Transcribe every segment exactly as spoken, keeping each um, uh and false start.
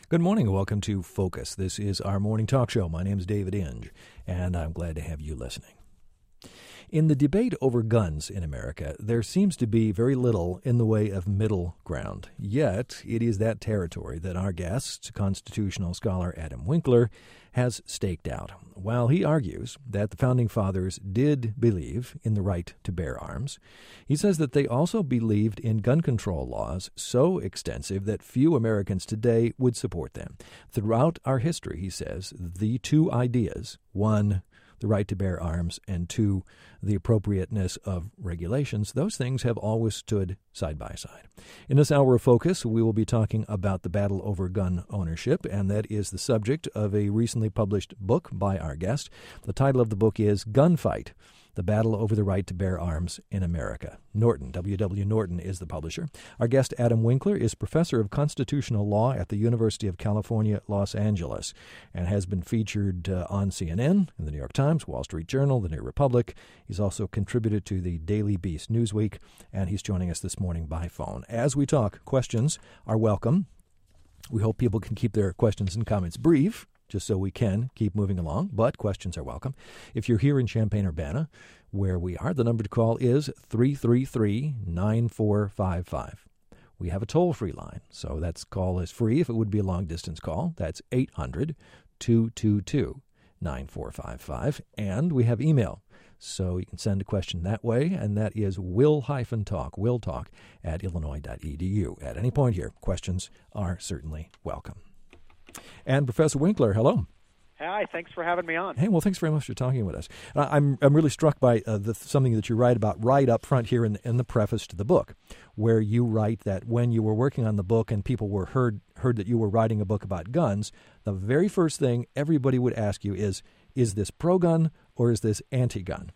Good morning and welcome to Focus. This is our morning talk show. My name is David Inge, and I'm glad to have you listening. In the debate over guns in America, there seems to be very little in the way of middle ground. Yet, it is that territory that our guest, constitutional scholar Adam Winkler, has staked out. While he argues that the Founding Fathers did believe in the right to bear arms, he says that they also believed in gun control laws so extensive that few Americans today would support them. Throughout our history, he says, the two ideas, one, the right to bear arms, and two, the appropriateness of regulations, those things have always stood side by side. In this hour of Focus, we will be talking about the battle over gun ownership, and that is the subject of a recently published book by our guest. The title of the book is Gunfight: The Battle Over the Right to Bear Arms in America. Norton, W W. Norton is the publisher. Our guest, Adam Winkler, is professor of constitutional law at the University of California, Los Angeles, and has been featured uh, on C N N, in the New York Times, Wall Street Journal, the New Republic. He's also contributed to the Daily Beast Newsweek, and he's joining us this morning by phone. As we talk, questions are welcome. We hope people can keep their questions and comments brief, just so we can keep moving along, but questions are welcome. If you're here in Champaign-Urbana, where we are, the number to call is three three three, nine four five five. We have a toll-free line, so that call is free if it would be a long-distance call. That's eight hundred, two two two, nine four five five. And we have email, so you can send a question that way, and that is will-talk, will-talk at illinois dot e d u. At any point here, questions are certainly welcome. And Professor Winkler, hello. Hi, thanks for having me on. Hey, well, thanks very much for talking with us. Uh, I'm I'm really struck by uh, the, something that you write about right up front here in, in the preface to the book, where you write that when you were working on the book and people were heard heard that you were writing a book about guns, the very first thing everybody would ask you is, is this pro-gun or is this anti-gun?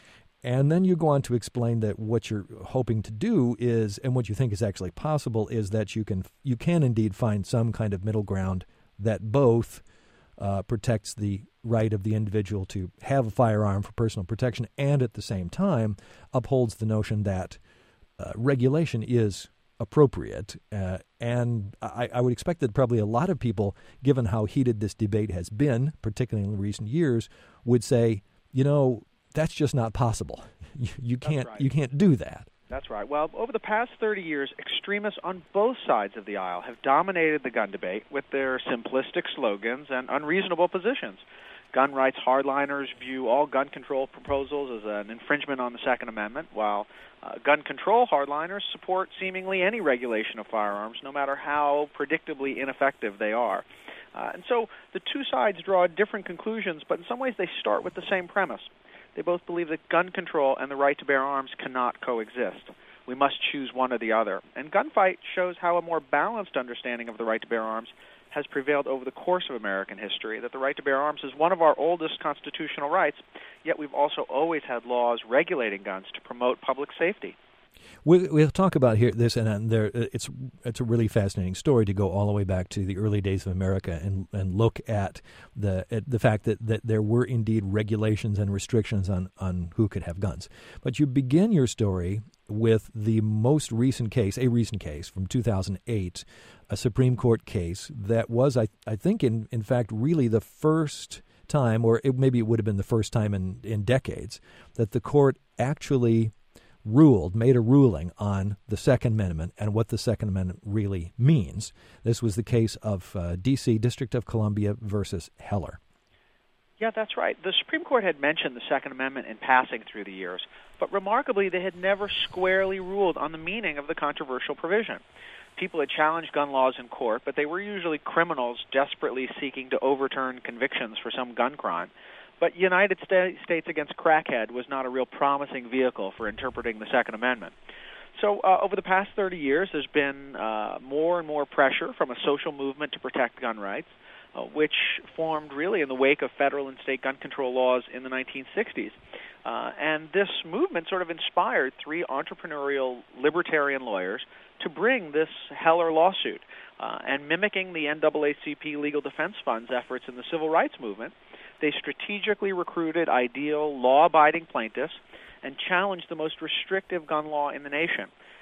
And then you go on to explain that what you're hoping to do is, and what you think is actually possible, is that you can you can indeed find some kind of middle ground that both uh, protects the right of the individual to have a firearm for personal protection and at the same time upholds the notion that uh, regulation is appropriate. Uh, and I, I would expect that probably a lot of people, given how heated this debate has been, particularly in recent years, would say, you know, that's just not possible. You, you can't right. you can't do that. That's right. Well, over the past thirty years, extremists on both sides of the aisle have dominated the gun debate with their simplistic slogans and unreasonable positions. Gun rights hardliners view all gun control proposals as an infringement on the Second Amendment, while uh, gun control hardliners support seemingly any regulation of firearms, no matter how predictably ineffective they are. Uh, and so the two sides draw different conclusions, but in some ways they start with the same premise. They both believe that gun control and the right to bear arms cannot coexist. We must choose one or the other. And Gunfight shows how a more balanced understanding of the right to bear arms has prevailed over the course of American history, that the right to bear arms is one of our oldest constitutional rights, yet we've also always had laws regulating guns to promote public safety. We, we'll talk about here this, and there, it's it's a really fascinating story to go all the way back to the early days of America and and look at the at the fact that, that there were indeed regulations and restrictions on, on who could have guns. But you begin your story with the most recent case, a recent case from two thousand eight, a Supreme Court case that was, I I think, in, in fact, really the first time, or it, maybe it would have been the first time in, in decades, that the court actually ruled, made a ruling on the Second Amendment and what the Second Amendment really means. This was the case of uh, D C, District of Columbia versus Heller. Yeah, that's right. The Supreme Court had mentioned the Second Amendment in passing through the years, but remarkably, they had never squarely ruled on the meaning of the controversial provision. People had challenged gun laws in court, but they were usually criminals desperately seeking to overturn convictions for some gun crime. But United States Against Crackhead was not a real promising vehicle for interpreting the Second Amendment. So uh, over the past thirty years, there's been uh, more and more pressure from a social movement to protect gun rights, uh, which formed really in the wake of federal and state gun control laws in the nineteen sixties. Uh, and this movement sort of inspired three entrepreneurial libertarian lawyers to bring this Heller lawsuit. Uh, and mimicking the N double A C P Legal Defense Fund's efforts in the civil rights movement, they strategically recruited ideal law-abiding plaintiffs and challenged the most restrictive gun law in the nation.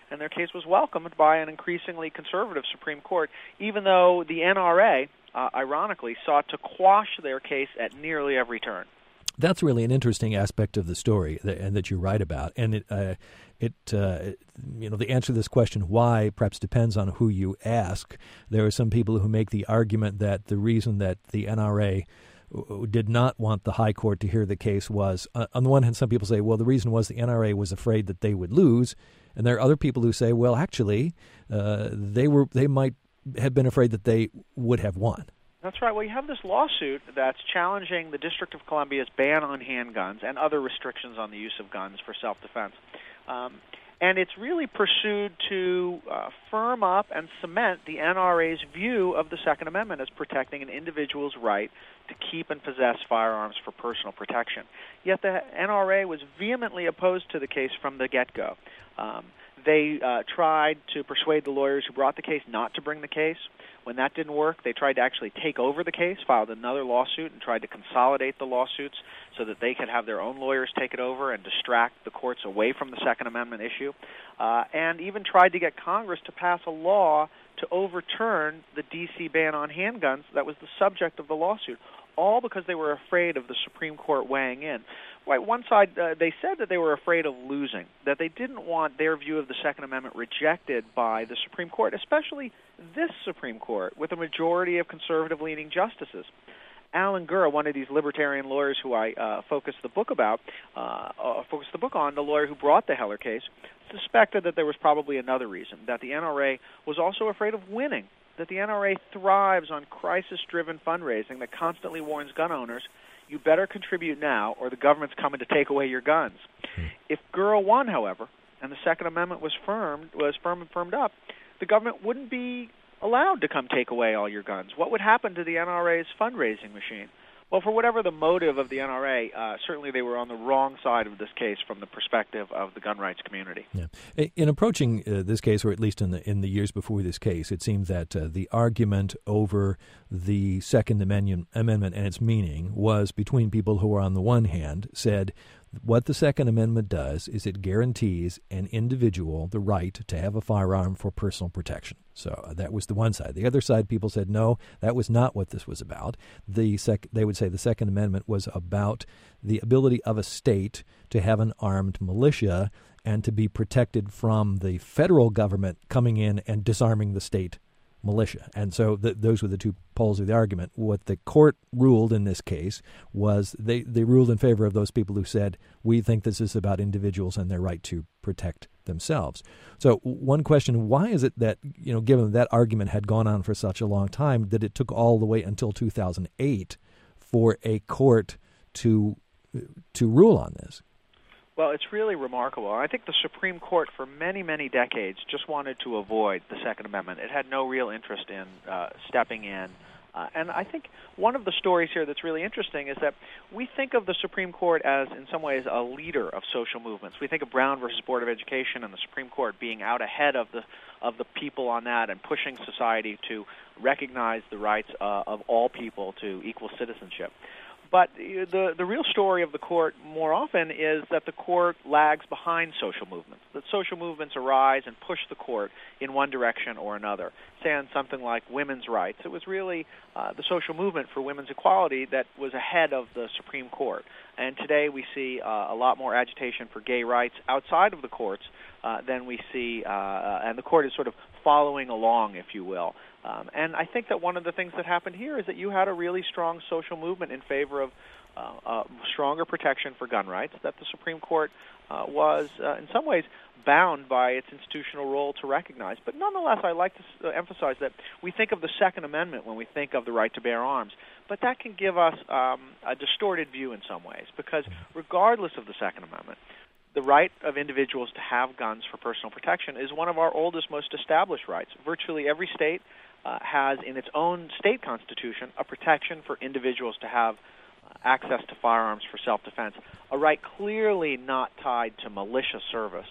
and their case was welcomed by an increasingly conservative Supreme Court, even though the N R A, uh, ironically, sought to quash their case at nearly every turn. That's really an interesting aspect of the story that, and that you write about. And it, uh, it, uh, you know, the answer to this question, why, perhaps depends on who you ask. There are some people who make the argument that the reason that the N R A did not want the high court to hear the case was, uh, on the one hand, some people say, well, the reason was the N R A was afraid that they would lose. And there are other people who say, well, actually, uh, they were they might have been afraid that they would have won. That's right. Well, you have this lawsuit that's challenging the District of Columbia's ban on handguns and other restrictions on the use of guns for self-defense. Um, and it's really pursued to uh, firm up and cement the N R A's view of the Second Amendment as protecting an individual's right to keep and possess firearms for personal protection. Yet the N R A was vehemently opposed to the case from the get-go. Um, they uh, tried to persuade the lawyers who brought the case not to bring the case. When that didn't work, they tried to actually take over the case, filed another lawsuit, and tried to consolidate the lawsuits so that they could have their own lawyers take it over and distract the courts away from the Second Amendment issue, uh, and even tried to get Congress to pass a law to overturn the D C ban on handguns that was the subject of the lawsuit, all because they were afraid of the Supreme Court weighing in. Right, one side, uh, they said that they were afraid of losing, that they didn't want their view of the Second Amendment rejected by the Supreme Court, especially this Supreme Court, with a majority of conservative-leaning justices. Alan Gura, one of these libertarian lawyers who I uh, focused the book about, uh, uh, focused the book on, the lawyer who brought the Heller case, suspected that there was probably another reason, that the N R A was also afraid of winning, that the N R A thrives on crisis-driven fundraising that constantly warns gun owners, you better contribute now or the government's coming to take away your guns. Hmm. If Gura won, however, and the Second Amendment was firm, was firm and firmed up, the government wouldn't be allowed to come take away all your guns. What would happen to the N R A's fundraising machine? Well, for whatever the motive of the N R A, uh, certainly they were on the wrong side of this case from the perspective of the gun rights community. Yeah. In approaching uh, this case, or at least in the in the years before this case, it seemed that uh, the argument over the Second Amendment, Amendment and its meaning was between people who were on the one hand said, what the Second Amendment does is it guarantees an individual the right to have a firearm for personal protection. So uh, that was the one side. The other side, people said, no, that was not what this was about. The sec- They would say the Second Amendment was about the ability of a state to have an armed militia and to be protected from the federal government coming in and disarming the state militia. And so th- those were the two poles of the argument. What the court ruled in this case was they, they ruled in favor of those people who said, we think this is about individuals and their right to protect themselves. So one question, why is it that, you know, given that argument had gone on for such a long time, that it took all the way until two thousand eight for a court to to rule on this? Well, it's really remarkable. I think the Supreme Court for many, many decades just wanted to avoid the Second Amendment. It had no real interest in uh, stepping in. Uh, and I think one of the stories here that's really interesting is that we think of the Supreme Court as, in some ways, a leader of social movements. We think of Brown versus Board of Education and the Supreme Court being out ahead of the of the people on that and pushing society to recognize the rights uh, of all people to equal citizenship. But the the real story of the court more often is that the court lags behind social movements, that social movements arise and push the court in one direction or another. Say on something like women's rights, it was really uh, the social movement for women's equality that was ahead of the Supreme Court. And today we see uh, a lot more agitation for gay rights outside of the courts uh, than we see, uh, and the court is sort of following along, if you will. Um, and I think that one of the things that happened here is that you had a really strong social movement in favor of uh, uh, stronger protection for gun rights, that the Supreme Court uh, was, uh, in some ways, bound by its institutional role to recognize. But nonetheless, I like to uh, emphasize that we think of the Second Amendment when we think of the right to bear arms, but that can give us um, a distorted view in some ways, because regardless of the Second Amendment, the right of individuals to have guns for personal protection is one of our oldest, most established rights. Virtually every state uh, has in its own state constitution a protection for individuals to have uh, access to firearms for self-defense, a right clearly not tied to militia service.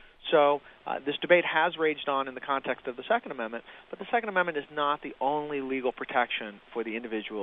So uh, this debate has raged on in the context of the Second Amendment, but the Second Amendment is not the only legal protection for the individual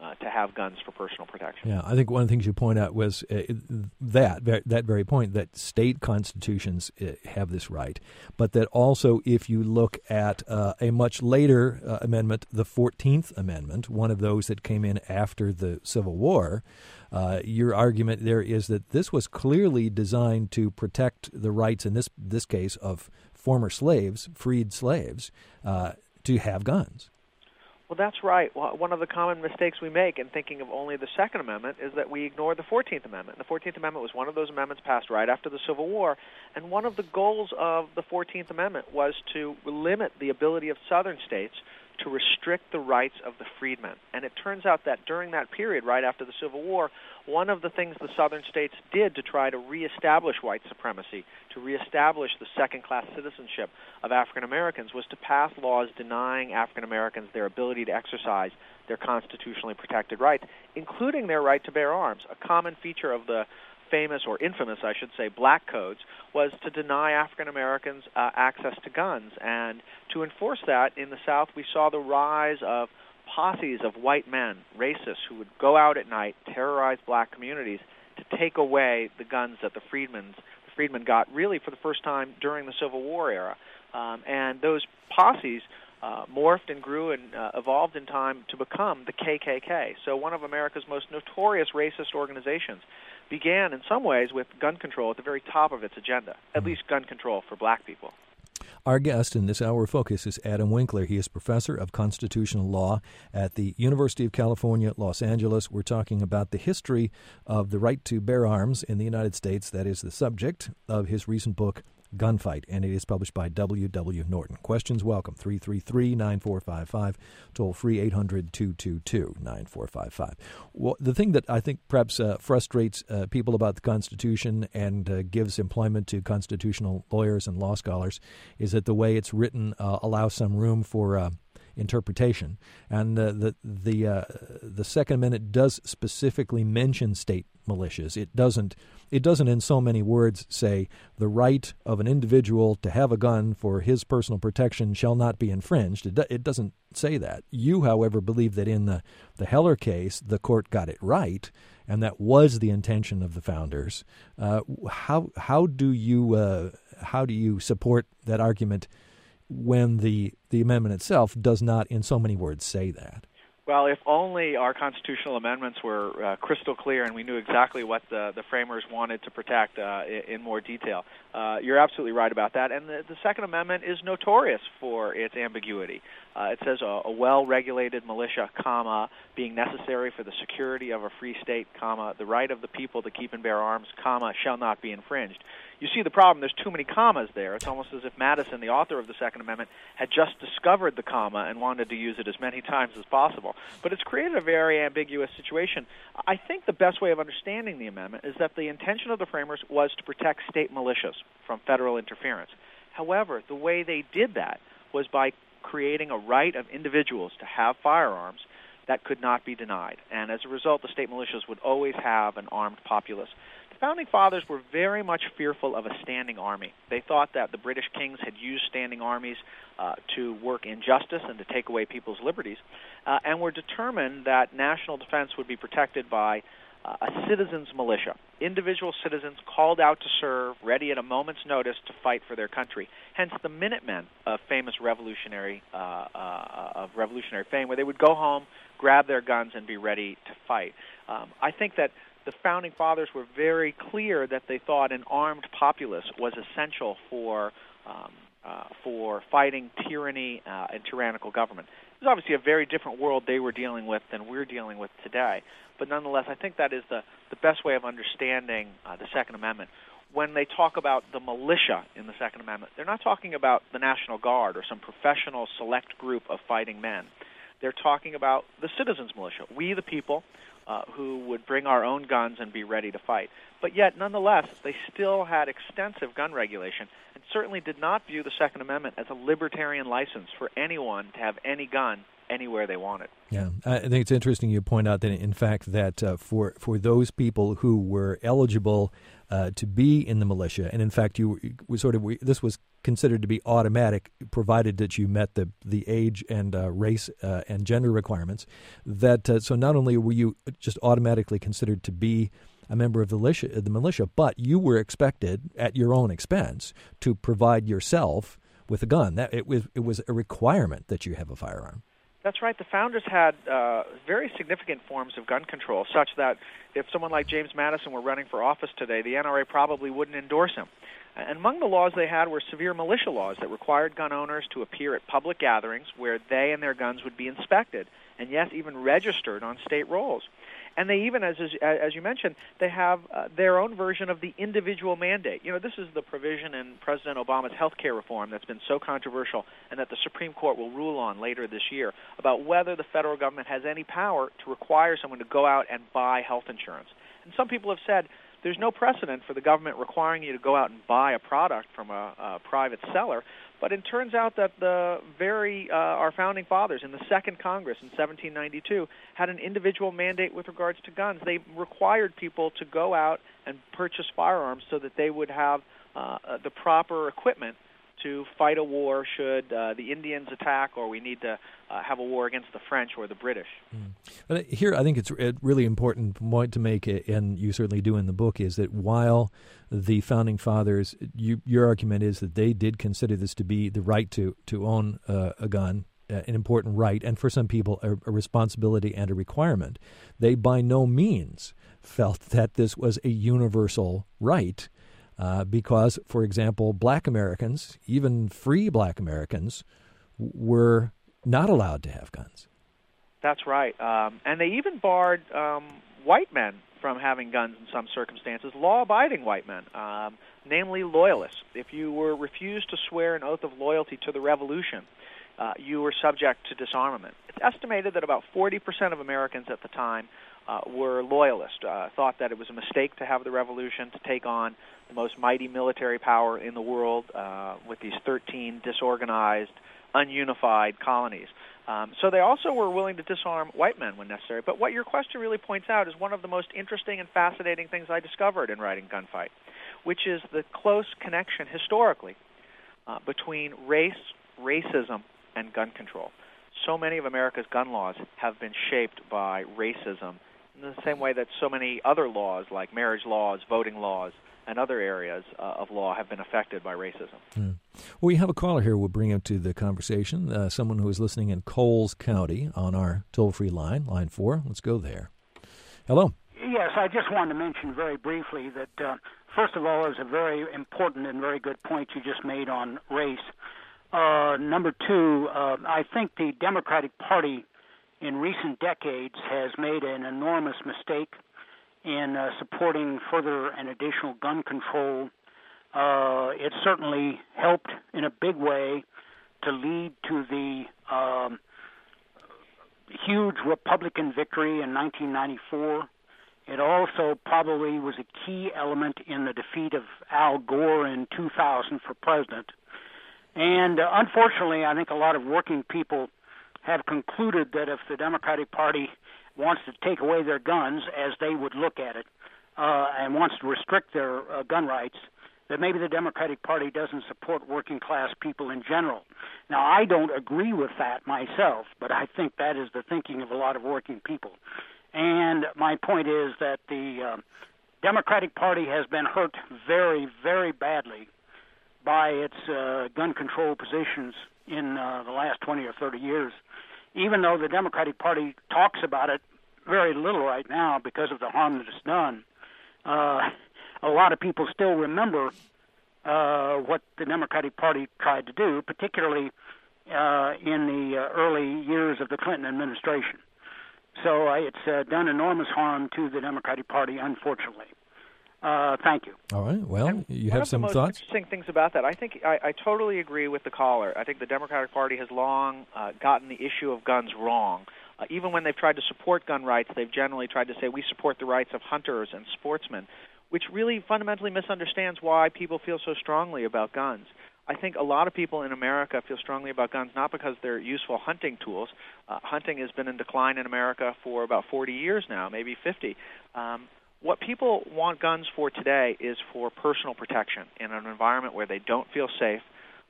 uh, to have guns for personal protection. Yeah, I think one of the things you point out was uh, that, that very point, that state constitutions uh, have this right, but that also if you look at uh, a much later uh, amendment, the fourteenth Amendment, one of those that came in after the Civil War, uh, your argument there is that this was clearly designed to protect the rights, in this this case, of former slaves, freed slaves, uh, to have guns. Well, that's right. Well, one of the common mistakes we make in thinking of only the Second Amendment is that we ignore the fourteenth Amendment. The fourteenth Amendment was one of those amendments passed right after the Civil War, and one of the goals of the fourteenth Amendment was to limit the ability of Southern states to restrict the rights of the freedmen. And it turns out that during that period, right after the Civil War, one of the things the Southern states did to try to reestablish white supremacy, to reestablish the second-class citizenship of African Americans, was to pass laws denying African Americans their ability to exercise their constitutionally protected rights, including their right to bear arms. A common feature of the famous, or infamous, I should say, black codes, was to deny African Americans uh, access to guns. And to enforce that, in the South, we saw the rise of posses of white men, racists, who would go out at night, terrorize black communities to take away the guns that the freedmen's, the freedmen got really for the first time during the Civil War era. Um, and those posses uh, morphed and grew and uh, evolved in time to become the K K K. So one of America's most notorious racist organizations began in some ways with gun control at the very top of its agenda, at least gun control for black people. Our guest in this hour of focus is Adam Winkler. He is professor of constitutional law at the University of California, Los Angeles. We're talking about the history of the right to bear arms in the United States. That is the subject of his recent book, Gunfight, and it is published by W W. Norton. Questions welcome, three three three, nine four five five, toll free eight hundred, two two two, nine four five five. Well, the thing that I think perhaps uh, frustrates uh, people about the Constitution and uh, gives employment to constitutional lawyers and law scholars is that the way it's written uh, allows some room for uh, interpretation. And uh, the the uh, the Second Amendment does specifically mention state militias. It doesn't it doesn't in so many words say the right of an individual to have a gun for his personal protection shall not be infringed. It, do, it doesn't say that. You, however, believe that in the, the Heller case, the court got it right, and that was the intention of the founders. Uh, how how do you uh, how do you support that argument when the the amendment itself does not in so many words say that? Well, if only our constitutional amendments were uh, crystal clear and we knew exactly what the, the framers wanted to protect uh, in, in more detail. Uh, you're absolutely right about that. And the, the Second Amendment is notorious for its ambiguity. Uh, it says a, a well-regulated militia, comma, being necessary for the security of a free state, comma, the right of the people to keep and bear arms, comma, shall not be infringed. You see the problem, there's too many commas there. It's almost as if Madison, the author of the Second Amendment, had just discovered the comma and wanted to use it as many times as possible. But it's created a very ambiguous situation. I think the best way of understanding the amendment is that the intention of the framers was to protect state militias from federal interference. However, the way they did that was by creating a right of individuals to have firearms that could not be denied. And as a result, the state militias would always have an armed populace. The Founding Fathers were very much fearful of a standing army. They thought that the British kings had used standing armies uh, to work injustice and to take away people's liberties, uh, and were determined that national defense would be protected by uh, a citizens' militia, individual citizens called out to serve, ready at a moment's notice to fight for their country. Hence the Minutemen of famous revolutionary uh, uh, of revolutionary fame, where they would go home, grab their guns, and be ready to fight. Um, I think that the Founding Fathers were very clear that they thought an armed populace was essential for um, uh, for fighting tyranny uh, and tyrannical government. It was obviously a very different world they were dealing with than we're dealing with today. But nonetheless, I think that is the, the best way of understanding uh, the Second Amendment. When they talk about the militia in the Second Amendment, they're not talking about the National Guard or some professional select group of fighting men. They're talking about the citizens' militia, we the people, Uh, who would bring our own guns and be ready to fight. But yet, nonetheless, they still had extensive gun regulation and certainly did not view the Second Amendment as a libertarian license for anyone to have any gun anywhere they wanted. Yeah, I think it's interesting you point out that, in fact, that uh, for for those people who were eligible uh, to be in the militia, and in fact, you we sort of we, this was considered to be automatic, provided that you met the the age and uh, race uh, and gender requirements. That uh, so not only were you just automatically considered to be a member of the militia, the militia, but you were expected at your own expense to provide yourself with a gun. That it was it was a requirement that you have a firearm. That's right. The founders had uh, very significant forms of gun control, such that if someone like James Madison were running for office today, the N R A probably wouldn't endorse him. And among the laws they had were severe militia laws that required gun owners to appear at public gatherings where they and their guns would be inspected, and yes, even registered on state rolls. And they even, as as you mentioned, they have uh, their own version of the individual mandate. You know, this is the provision in President Obama's health care reform that's been so controversial and that the Supreme Court will rule on later this year about whether the federal government has any power to require someone to go out and buy health insurance. And some people have said there's no precedent for the government requiring you to go out and buy a product from a, a private seller. But it turns out that the very uh, our founding fathers in the Second Congress in seventeen ninety-two had an individual mandate with regards to guns. They required people to go out and purchase firearms so that they would have uh, the proper equipment to fight a war should uh, the Indians attack or we need to uh, have a war against the French or the British. Mm. But here I think it's a really important point to make, and you certainly do in the book, is that while the Founding Fathers, you, your argument is that they did consider this to be the right to, to own uh, a gun, uh, an important right, and for some people a, a responsibility and a requirement. They by no means felt that this was a universal right. Uh, because, for example, black Americans, even free black Americans, w- were not allowed to have guns. That's right. Um, and they even barred um, white men from having guns in some circumstances, law-abiding white men, um, namely loyalists. If you were refused to swear an oath of loyalty to the revolution, uh, you were subject to disarmament. It's estimated that about forty percent of Americans at the time uh, were loyalists, uh, thought that it was a mistake to have the revolution, to take on the most mighty military power in the world uh, with these thirteen disorganized, ununified colonies. Um, so they also were willing to disarm white men when necessary. But what your question really points out is one of the most interesting and fascinating things I discovered in writing Gunfight, which is the close connection historically uh, between race, racism, and gun control. So many of America's gun laws have been shaped by racism in the same way that so many other laws like marriage laws, voting laws, and other areas uh, of law have been affected by racism. Mm. Well, we have a caller here we'll bring into the conversation, uh, someone who is listening in Coles County on our toll-free line, line four. Let's go there. Hello. Yes, I just wanted to mention very briefly that, uh, first of all, there's a very important and very good point you just made on race. Uh, number two, uh, I think the Democratic Party in recent decades has made an enormous mistake in uh, supporting further and additional gun control. Uh, it certainly helped in a big way to lead to the um, huge Republican victory in nineteen ninety-four. It also probably was a key element in the defeat of Al Gore in two thousand for president. And uh, unfortunately, I think a lot of working people have concluded that if the Democratic Party wants to take away their guns, as they would look at it, uh, and wants to restrict their uh, gun rights, that maybe the Democratic Party doesn't support working-class people in general. Now, I don't agree with that myself, but I think that is the thinking of a lot of working people. And my point is that the uh, Democratic Party has been hurt very, very badly by its uh, gun control positions in uh, the last twenty or thirty years, even though the Democratic Party talks about it very little right now because of the harm that it's done. Uh, a lot of people still remember uh, what the Democratic Party tried to do, particularly uh, in the uh, early years of the Clinton administration. So uh, it's uh, done enormous harm to the Democratic Party, unfortunately. Uh, thank you. All right. Well, and you have some thoughts? thoughts? One of the most interesting things about that, I think I, I totally agree with the caller. I think the Democratic Party has long uh, gotten the issue of guns wrong. Uh, even when they've tried to support gun rights, they've generally tried to say we support the rights of hunters and sportsmen, which really fundamentally misunderstands why people feel so strongly about guns. I think a lot of people in America feel strongly about guns not because they're useful hunting tools. Uh, hunting has been in decline in America for about forty years now, maybe fifty. Um, What people want guns for today is for personal protection in an environment where they don't feel safe,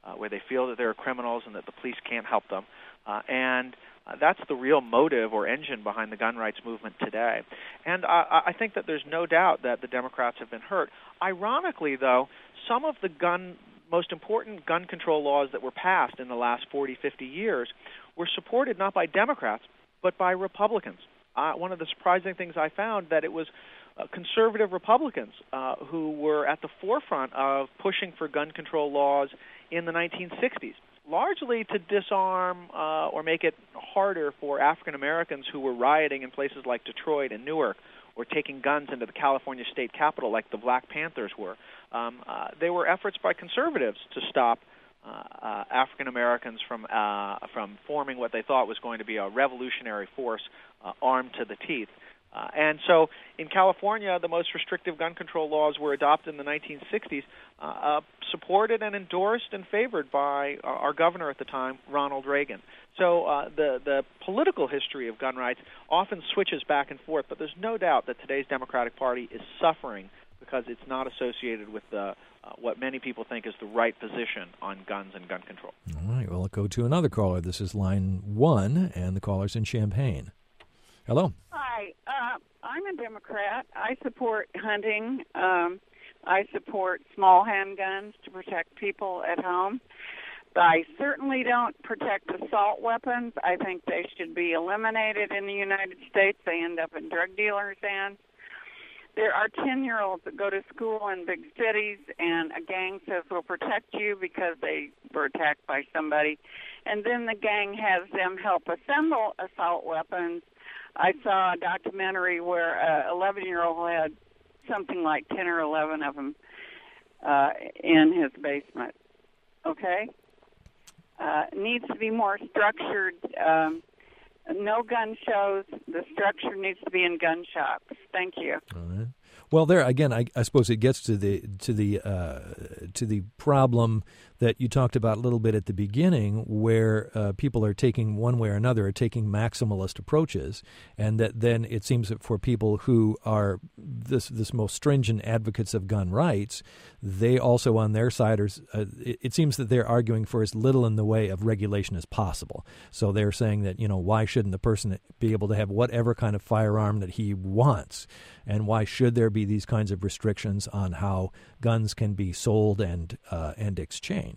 uh, where they feel that there are criminals and that the police can't help them. Uh, and uh, that's the real motive or engine behind the gun rights movement today. And I, I think that there's no doubt that the Democrats have been hurt. Ironically, though, some of the gun most important gun control laws that were passed in the last forty, fifty years were supported not by Democrats, but by Republicans. Uh, one of the surprising things I found that it was uh, conservative Republicans uh, who were at the forefront of pushing for gun control laws in the nineteen sixties, largely to disarm uh, or make it harder for African Americans who were rioting in places like Detroit and Newark, or taking guns into the California state capitol like the Black Panthers were. Um, uh, they were efforts by conservatives to stop uh, uh, African Americans from uh, from forming what they thought was going to be a revolutionary force uh, armed to the teeth. Uh, and so in California, the most restrictive gun control laws were adopted in the nineteen sixties, uh, uh, supported and endorsed and favored by uh, our governor at the time, Ronald Reagan. So uh, the, the political history of gun rights often switches back and forth, but there's no doubt that today's Democratic Party is suffering because it's not associated with the, uh, what many people think is the right position on guns and gun control. All right, well, I'll go to another caller. This is line one, and the caller's in Champaign. Hello. Hi, uh, I'm a Democrat. I support hunting. Um, I support small handguns to protect people at home. But I certainly don't protect assault weapons. I think they should be eliminated in the United States. They end up in drug dealers' hands. There are ten-year-olds that go to school in big cities, and a gang says, we'll protect you because they were attacked by somebody. And then the gang has them help assemble assault weapons. I saw a documentary where an eleven-year-old had something like ten or eleven of them uh, in his basement. Okay? Uh, needs to be more structured. Um, no gun shows. The structure needs to be in gun shops. Thank you. All right. Well, there again, I, I suppose it gets to the to the uh, to the problem that you talked about a little bit at the beginning, where uh, people are taking one way or another, are taking maximalist approaches, and that then it seems that for people who are this this most stringent advocates of gun rights, they also on their side are. Uh, it, it seems that they're arguing for as little in the way of regulation as possible. So they're saying that, you know, why shouldn't the person be able to have whatever kind of firearm that he wants, and why should there be these kinds of restrictions on how guns can be sold and uh, and exchanged?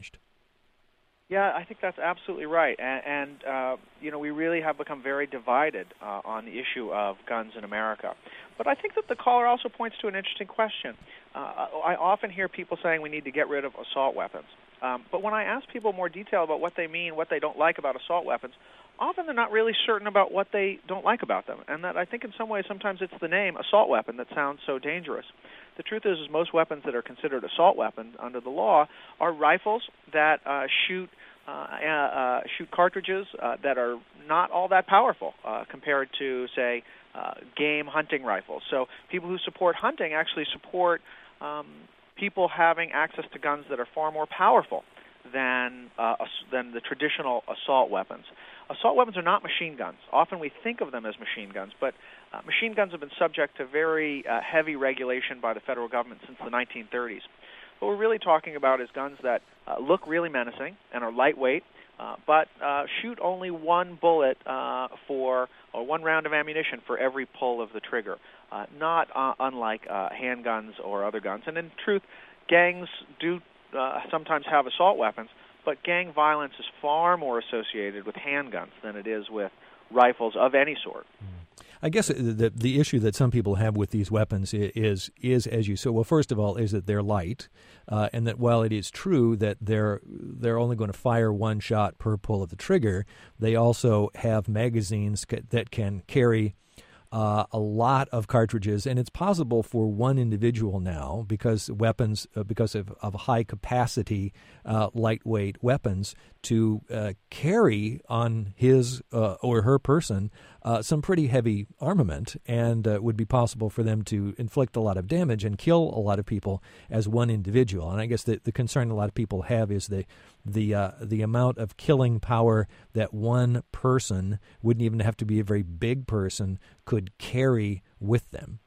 Yeah, I think that's absolutely right. And, and uh, you know, we really have become very divided uh, on the issue of guns in America. But I think that the caller also points to an interesting question. Uh, I often hear people saying we need to get rid of assault weapons. Um, but when I ask people more detail about what they mean, what they don't like about assault weapons, often they're not really certain about what they don't like about them. And that I think in some ways sometimes it's the name assault weapon that sounds so dangerous. The truth is, is most weapons that are considered assault weapons under the law are rifles that uh, shoot uh, uh, shoot cartridges uh, that are not all that powerful uh, compared to, say, uh, game hunting rifles. So people who support hunting actually support um, people having access to guns that are far more powerful than uh, than the traditional assault weapons. Assault weapons are not machine guns. Often we think of them as machine guns, but uh, machine guns have been subject to very uh, heavy regulation by the federal government since the nineteen thirties. What we're really talking about is guns that uh, look really menacing and are lightweight, uh, but uh, shoot only one bullet uh, for, or one round of ammunition for every pull of the trigger, uh, not uh, unlike uh, handguns or other guns. And in truth, gangs do uh, sometimes have assault weapons, but gang violence is far more associated with handguns than it is with rifles of any sort. I guess the the issue that some people have with these weapons is, is as you said, well, first of all, is that they're light, uh, and that while it is true that they're they're only going to fire one shot per pull of the trigger, they also have magazines that can carry Uh, a lot of cartridges, and it's possible for one individual now, because weapons, uh, because of, of high capacity, uh, lightweight weapons, to uh, carry on his uh, or her person uh, some pretty heavy armament, and uh, it would be possible for them to inflict a lot of damage and kill a lot of people as one individual. And I guess the, the concern a lot of people have is the the uh, the amount of killing power that one person, wouldn't even have to be a very big person, could carry with them.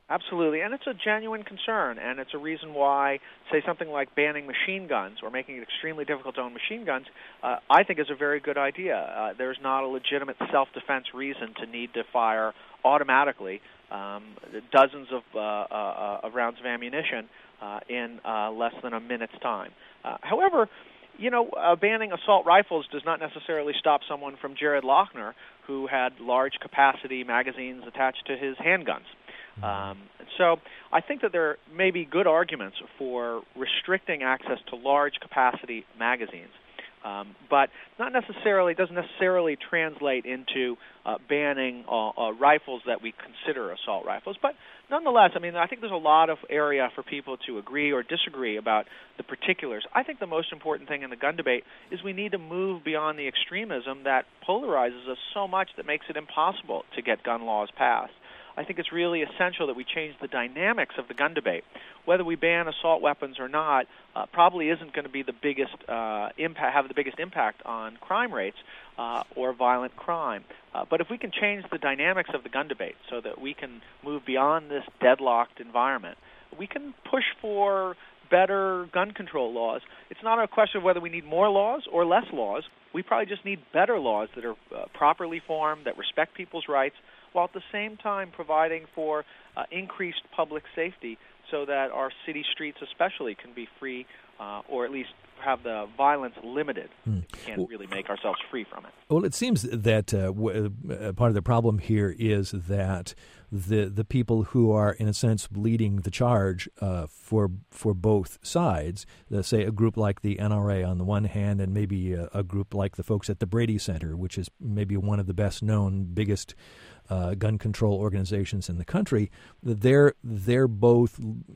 Absolutely, and it's a genuine concern, and it's a reason why, say, something like banning machine guns or making it extremely difficult to own machine guns, uh, I think is a very good idea. Uh, there's not a legitimate self-defense reason to need to fire automatically um, dozens of, uh, uh, of rounds of ammunition uh, in uh, less than a minute's time. Uh, however, you know, uh, banning assault rifles does not necessarily stop someone from Jared Loughner, who had large-capacity magazines attached to his handguns. Um, so I think that there may be good arguments for restricting access to large capacity magazines, um, but not necessarily doesn't necessarily translate into uh, banning uh, uh, rifles that we consider assault rifles. But nonetheless, I mean, I think there's a lot of area for people to agree or disagree about the particulars. I think the most important thing in the gun debate is we need to move beyond the extremism that polarizes us so much that makes it impossible to get gun laws passed. I think it's really essential that we change the dynamics of the gun debate. Whether we ban assault weapons or not uh, probably isn't going to be the biggest uh, impact, have the biggest impact on crime rates uh, or violent crime. Uh, but if we can change the dynamics of the gun debate so that we can move beyond this deadlocked environment, we can push for better gun control laws. It's not a question of whether we need more laws or less laws. We probably just need better laws that are uh, properly formed, that respect people's rights, while at the same time providing for uh, increased public safety so that our city streets especially can be free uh, or at least have the violence limited. Hmm. We can't well, really make ourselves free from it. Well, it seems that uh, w- uh, part of the problem here is that the the people who are, in a sense, leading the charge uh, for for both sides, uh, say a group like the N R A on the one hand and maybe a, a group like the folks at the Brady Center, which is maybe one of the best-known, biggest Uh, gun control organizations in the country, they're they're both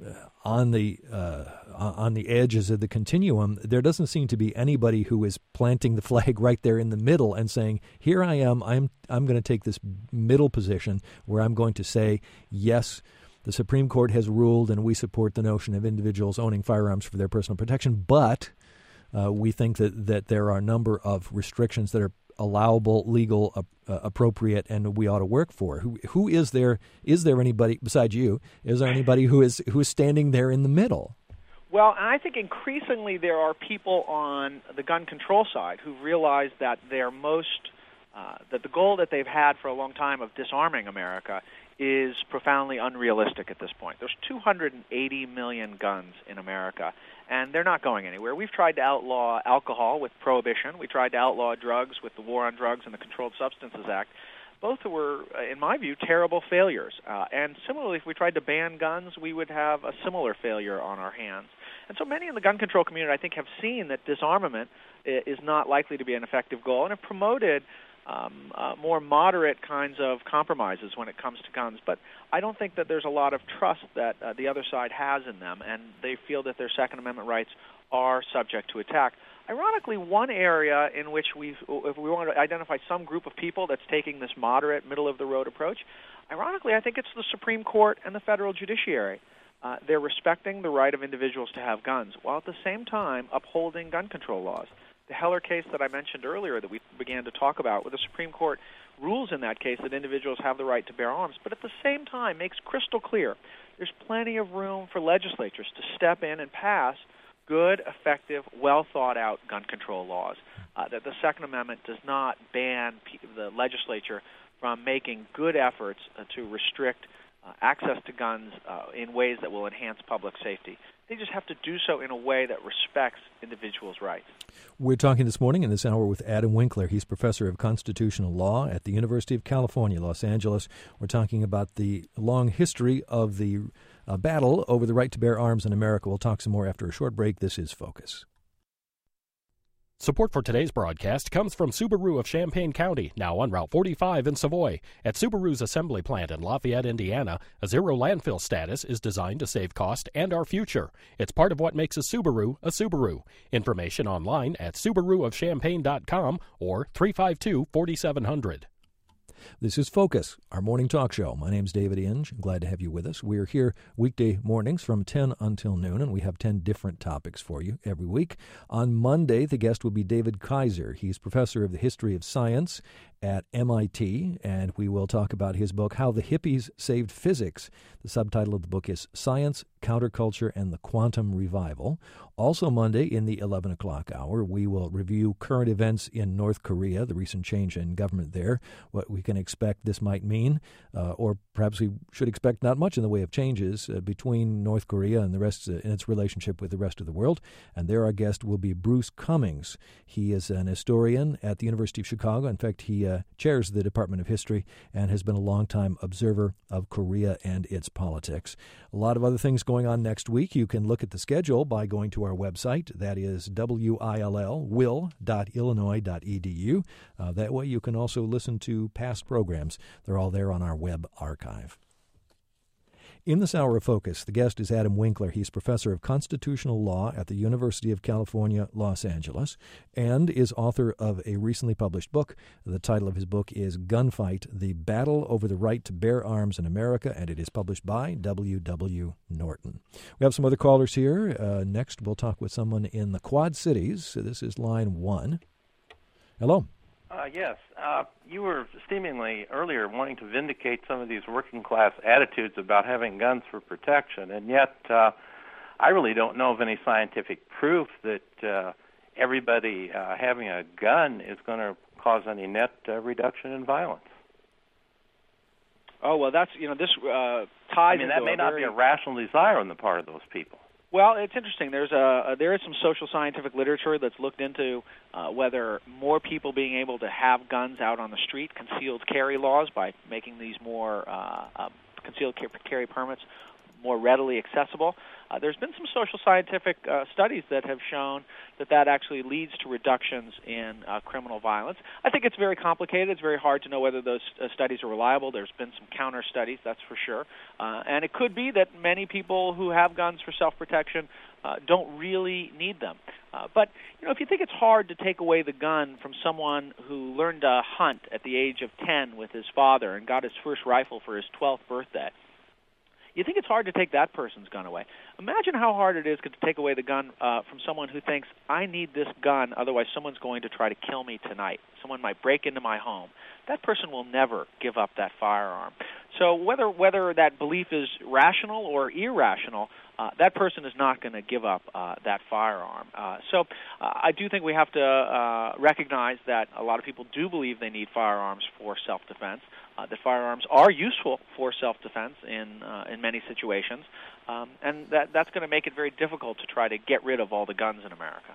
on the uh, on the edges of the continuum. There doesn't seem to be anybody who is planting the flag right there in the middle and saying, "Here I am. I'm I'm going to take this middle position where I'm going to say yes." The Supreme Court has ruled, and we support the notion of individuals owning firearms for their personal protection, but uh, we think that that there are a number of restrictions that are allowable, legal, uh, uh, appropriate, and we ought to work for. Who who is there? Is there anybody besides you? Is there anybody who is who is standing there in the middle? Well, and I think increasingly there are people on the gun control side who realize that their most uh, that the goal that they've had for a long time of disarming America is profoundly unrealistic at this point. There's two hundred eighty million guns in America, and they're not going anywhere. We've tried to outlaw alcohol with prohibition. We tried to outlaw drugs with the War on Drugs and the Controlled Substances Act. Both were, in my view, terrible failures. Uh, and similarly, if we tried to ban guns, we would have a similar failure on our hands. And so many in the gun control community, I think, have seen that disarmament is not likely to be an effective goal and have promoted Um, uh, more moderate kinds of compromises when it comes to guns. But I don't think that there's a lot of trust that uh, the other side has in them, and they feel that their Second Amendment rights are subject to attack. Ironically, one area in which we've, if we want to identify some group of people that's taking this moderate, middle-of-the-road approach, ironically, I think it's the Supreme Court and the federal judiciary. Uh, they're respecting the right of individuals to have guns, while at the same time upholding gun control laws. The Heller case that I mentioned earlier that we began to talk about, where the Supreme Court rules in that case that individuals have the right to bear arms, but at the same time makes crystal clear there's plenty of room for legislatures to step in and pass good, effective, well-thought-out gun control laws, uh, that the Second Amendment does not ban pe- the legislature from making good efforts uh, to restrict uh, access to guns uh, in ways that will enhance public safety. They just have to do so in a way that respects individuals' rights. We're talking this morning in this hour with Adam Winkler. He's professor of constitutional law at the University of California, Los Angeles. We're talking about the long history of the uh, battle over the right to bear arms in America. We'll talk some more after a short break. This is Focus. Support for today's broadcast comes from Subaru of Champaign County, now on Route forty-five in Savoy. At Subaru's assembly plant in Lafayette, Indiana, a zero landfill status is designed to save cost and our future. It's part of what makes a Subaru a Subaru. Information online at subaru of champaign dot com or three five two, four seven zero zero. This is Focus, our morning talk show. My name's David Inge. I'm glad to have you with us. We're here weekday mornings from ten until noon, and we have ten different topics for you every week. On Monday, the guest will be David Kaiser. He's professor of the history of science at M I T, and we will talk about his book, How the Hippies Saved Physics. The subtitle of the book is Science, Counterculture, and the Quantum Revival. Also Monday in the eleven o'clock hour, we will review current events in North Korea, the recent change in government there, what we can expect this might mean, uh, or perhaps we should expect not much in the way of changes uh, between North Korea and the rest uh, in its relationship with the rest of the world. And there our guest will be Bruce Cummings. He is an historian at the University of Chicago. In fact, he uh, chairs the Department of History and has been a longtime observer of Korea and its politics. A lot of other things going on next week. You can look at the schedule by going to our website. That is W I L L, will dot illinois dot e d u. Uh, that way you can also listen to past programs. They're all there on our web archive. In this hour of focus, the guest is Adam Winkler. He's professor of constitutional law at the University of California, Los Angeles, and is author of a recently published book. The title of his book is Gunfight, The Battle Over the Right to Bear Arms in America, and it is published by W W. Norton. We have some other callers here. Uh, next, we'll talk with someone in the Quad Cities. So this is line one. Hello. Uh, yes. Uh, you were seemingly earlier wanting to vindicate some of these working-class attitudes about having guns for protection, and yet uh, I really don't know of any scientific proof that uh, everybody uh, having a gun is going to cause any net uh, reduction in violence. Oh, well, that's, you know, this uh, ties I mean, that into may a not very... be a rational desire on the part of those people. Well, it's interesting. There's a, a there is some social scientific literature that's looked into uh, whether more people being able to have guns out on the street, concealed carry laws by making these more uh, uh, concealed carry permits more readily accessible. Uh, there's been some social scientific uh, studies that have shown that that actually leads to reductions in uh, criminal violence. I think it's very complicated. It's very hard to know whether those uh, studies are reliable. There's been some counter studies, that's for sure. Uh, and it could be that many people who have guns for self-protection uh, don't really need them. Uh, but, you know, if you think it's hard to take away the gun from someone who learned to hunt at the age of ten with his father and got his first rifle for his twelfth birthday, you think it's hard to take that person's gun away. Imagine how hard it is to take away the gun uh, from someone who thinks, I need this gun, otherwise someone's going to try to kill me tonight. Someone might break into my home. That person will never give up that firearm. So whether whether that belief is rational or irrational, uh, that person is not going to give up uh, that firearm. Uh, so uh, I do think we have to uh, recognize that a lot of people do believe they need firearms for self-defense. Uh, that firearms are useful for self-defense in uh, in many situations, um, and that that's going to make it very difficult to try to get rid of all the guns in America.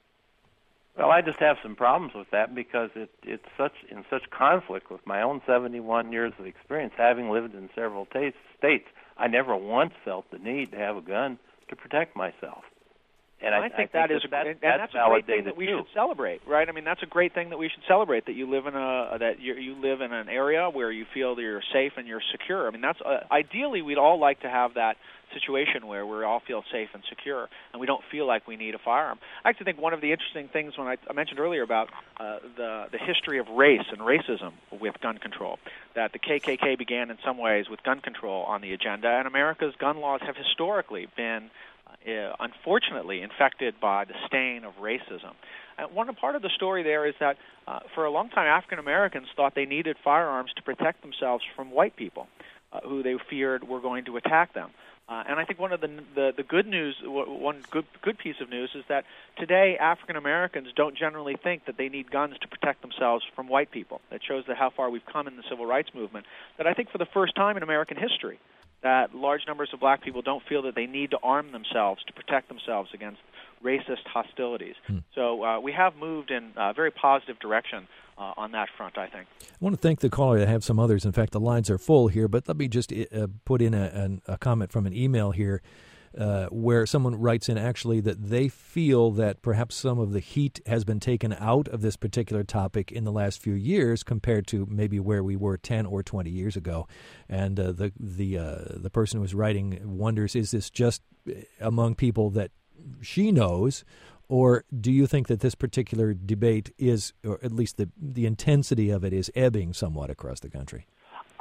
Well, I just have some problems with that because it, it's such in such conflict with my own seventy-one years of experience, having lived in several t- states. I never once felt the need to have a gun to protect myself. And I, I think I think that is that, that, and that's, that's a great thing validated that we too. should celebrate, right? I mean, that's a great thing that we should celebrate, that you live in a that you, you live in an area where you feel that you're safe and you're secure. I mean, that's uh, ideally we'd all like to have that situation where we all feel safe and secure and we don't feel like we need a firearm. I actually think one of the interesting things when I, I mentioned earlier about uh, the the history of race and racism with gun control, that the K K K began in some ways with gun control on the agenda, and America's gun laws have historically been Uh, unfortunately infected by the stain of racism. And one part of the story there is that uh, for a long time African Americans thought they needed firearms to protect themselves from white people uh, who they feared were going to attack them. Uh, and I think one of the, the the good news, one good good piece of news is that today African Americans don't generally think that they need guns to protect themselves from white people. That shows that how far we've come in the civil rights movement. That I think for the first time in American history, that large numbers of black people don't feel that they need to arm themselves to protect themselves against racist hostilities. Hmm. So uh, we have moved in a very positive direction uh, on that front, I think. I want to thank the caller. I have some others. In fact, the lines are full here, but let me just uh, put in a, a, a comment from an email here. Uh, where someone writes in actually that they feel that perhaps some of the heat has been taken out of this particular topic in the last few years compared to maybe where we were ten or twenty years ago. And uh, the the uh, the person who was writing wonders, is this just among people that she knows, or do you think that this particular debate is, or at least the the intensity of it is ebbing somewhat across the country?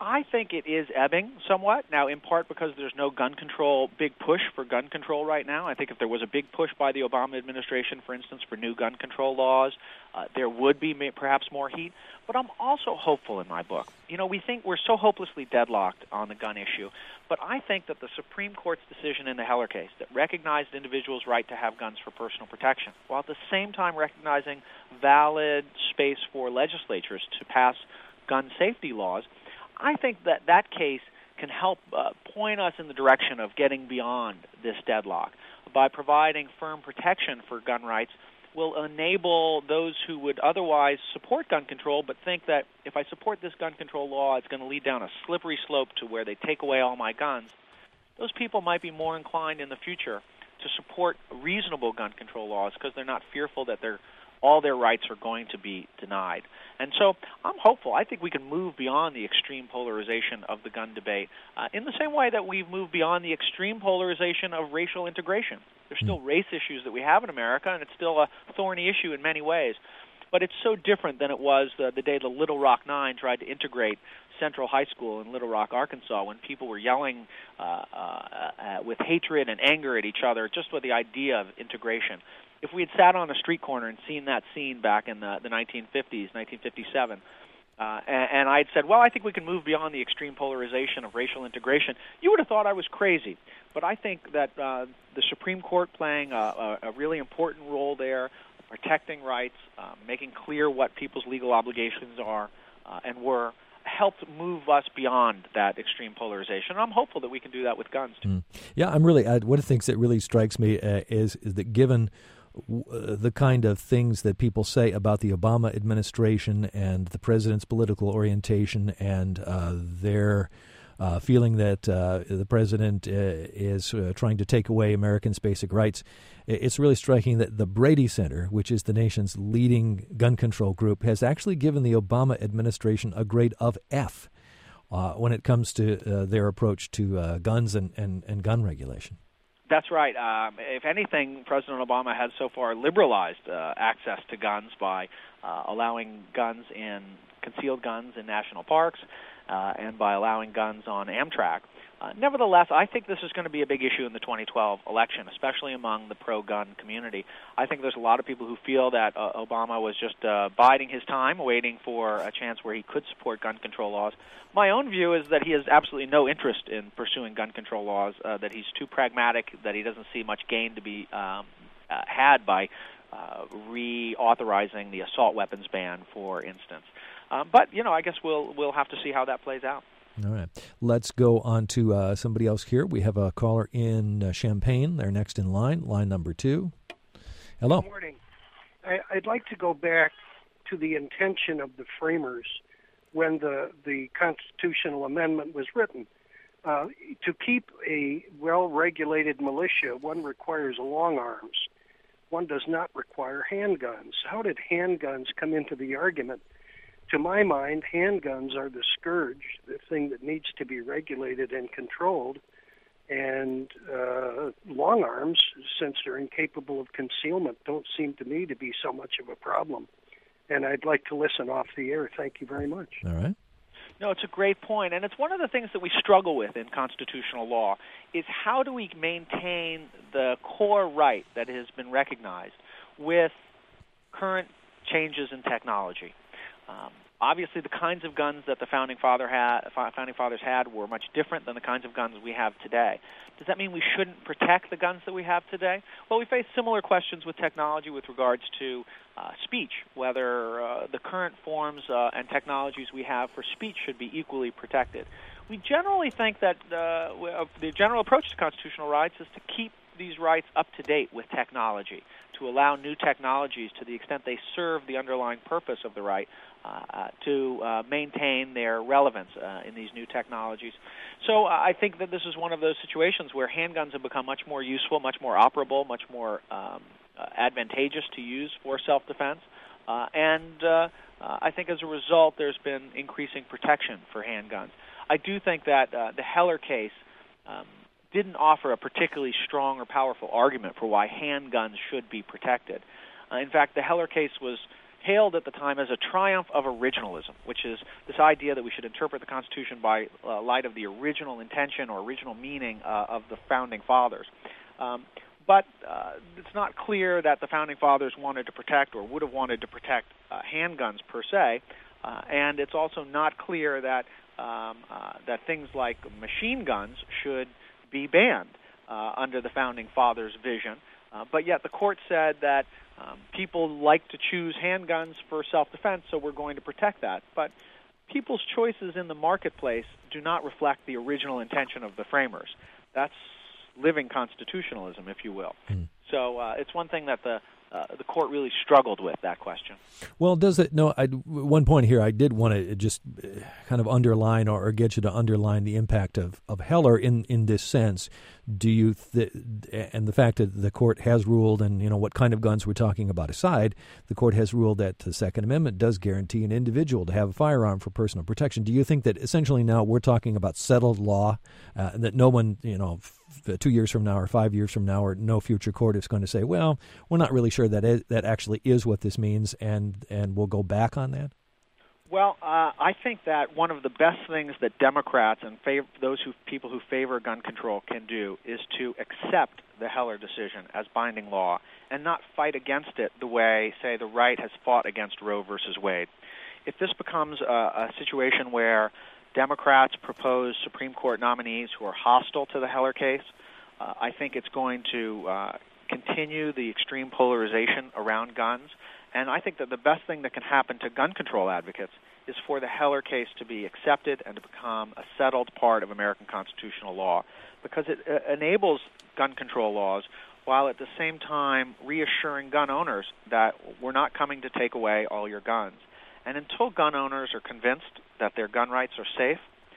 I think it is ebbing somewhat, now in part because there's no gun control, big push for gun control right now. I think if there was a big push by the Obama administration, for instance, for new gun control laws, uh, there would be may, perhaps more heat. But I'm also hopeful in my book. You know, we think we're so hopelessly deadlocked on the gun issue, but I think that the Supreme Court's decision in the Heller case that recognized individuals' right to have guns for personal protection, while at the same time recognizing valid space for legislatures to pass gun safety laws, I think that that case can help uh, point us in the direction of getting beyond this deadlock. By providing firm protection for gun rights will enable those who would otherwise support gun control but think that if I support this gun control law, it's going to lead down a slippery slope to where they take away all my guns. Those people might be more inclined in the future to support reasonable gun control laws because they're not fearful that they're all their rights are going to be denied. And so I'm hopeful. I think we can move beyond the extreme polarization of the gun debate uh, in the same way that we've moved beyond the extreme polarization of racial integration. There's still race issues that we have in America, and it's still a thorny issue in many ways. But it's so different than it was the, the day the Little Rock Nine tried to integrate Central High School in Little Rock, Arkansas, when people were yelling uh, uh, uh, with hatred and anger at each other just with the idea of integration. If we had sat on a street corner and seen that scene back in the, the nineteen fifties, nineteen fifty-seven, uh, and, and I had said, well, I think we can move beyond the extreme polarization of racial integration, you would have thought I was crazy. But I think that uh, the Supreme Court playing a, a, a really important role there, protecting rights, uh, making clear what people's legal obligations are uh, and were, helped move us beyond that extreme polarization. I'm hopeful that we can do that with guns, too. Mm. Yeah, I'm really, uh, one of the things that really strikes me uh, is, is that given uh, the kind of things that people say about the Obama administration and the president's political orientation and uh, their uh, feeling that uh, the president uh, is uh, trying to take away Americans' basic rights, it's really striking that the Brady Center, which is the nation's leading gun control group, has actually given the Obama administration a grade of F uh, when it comes to uh, their approach to uh, guns and, and, and gun regulation. That's right. Um, if anything, President Obama has so far liberalized uh, access to guns by uh, allowing guns in concealed guns in national parks uh, and by allowing guns on Amtrak. Uh, nevertheless, I think this is going to be a big issue in the twenty twelve election, especially among the pro-gun community. I think there's a lot of people who feel that uh, Obama was just uh, biding his time, waiting for a chance where he could support gun control laws. My own view is that he has absolutely no interest in pursuing gun control laws, uh, that he's too pragmatic, that he doesn't see much gain to be um, uh, had by uh, reauthorizing the assault weapons ban, for instance. Um, but, you know, I guess we'll we'll have to see how that plays out. All right. Let's go on to uh, somebody else here. We have a caller in uh, Champaign. They're next in line, line number two. Hello. Good morning. I, I'd like to go back to the intention of the framers when the, the constitutional amendment was written. Uh, to keep a well-regulated militia, one requires long arms. One does not require handguns. How did handguns come into the argument? To my mind, handguns are the scourge, the thing that needs to be regulated and controlled. And uh, long arms, since they're incapable of concealment, don't seem to me to be so much of a problem. And I'd like to listen off the air. Thank you very much. All right. No, it's a great point, and it's one of the things that we struggle with in constitutional law is how do we maintain the core right that has been recognized with current changes in technology. Um, obviously, the kinds of guns that the founding father had, founding fathers had were much different than the kinds of guns we have today. Does that mean we shouldn't protect the guns that we have today? Well, we face similar questions with technology with regards to uh, speech, whether uh, the current forms uh, and technologies we have for speech should be equally protected. We generally think that uh, the general approach to constitutional rights is to keep these rights up to date with technology, to allow new technologies, to the extent they serve the underlying purpose of the right, uh, uh, to uh, maintain their relevance uh, in these new technologies. So uh, I think that this is one of those situations where handguns have become much more useful, much more operable, much more um, uh, advantageous to use for self-defense. Uh, and uh, uh, I think as a result, there's been increasing protection for handguns. I do think that uh, the Heller case um, didn't offer a particularly strong or powerful argument for why handguns should be protected. Uh, in fact, the Heller case was hailed at the time as a triumph of originalism, which is this idea that we should interpret the Constitution by uh, light of the original intention or original meaning uh, of the Founding Fathers. Um, but uh, it's not clear that the Founding Fathers wanted to protect or would have wanted to protect uh, handguns per se, uh, and it's also not clear that um, uh, that things like machine guns should be banned uh, under the Founding Fathers' vision. Uh, but yet the court said that um, people like to choose handguns for self-defense, so we're going to protect that. But people's choices in the marketplace do not reflect the original intention of the framers. That's living constitutionalism, if you will. Mm. So uh, it's one thing that the uh, the court really struggled with, that question. Well, does it? No, I, one point here I did want to just kind of underline or, or get you to underline the impact of, of Heller in, in this sense. Do you th- and the fact that the court has ruled, and you know what kind of guns we're talking about aside, the court has ruled that the Second Amendment does guarantee an individual to have a firearm for personal protection. Do you think that essentially now we're talking about settled law, uh, that no one, you know, f- two years from now or five years from now or no future court is going to say, well, we're not really sure that is, that actually is what this means, and and we'll go back on that? Well, uh, I think that one of the best things that Democrats and fav- those who people who favor gun control can do is to accept the Heller decision as binding law and not fight against it the way, say, the right has fought against Roe versus Wade. If this becomes a, a situation where Democrats propose Supreme Court nominees who are hostile to the Heller case, uh, I think it's going to uh, continue the extreme polarization around guns. And I think that the best thing that can happen to gun control advocates is for the Heller case to be accepted and to become a settled part of American constitutional law, because it uh, enables gun control laws while at the same time reassuring gun owners that we're not coming to take away all your guns. And until gun owners are convinced that their gun rights are safe,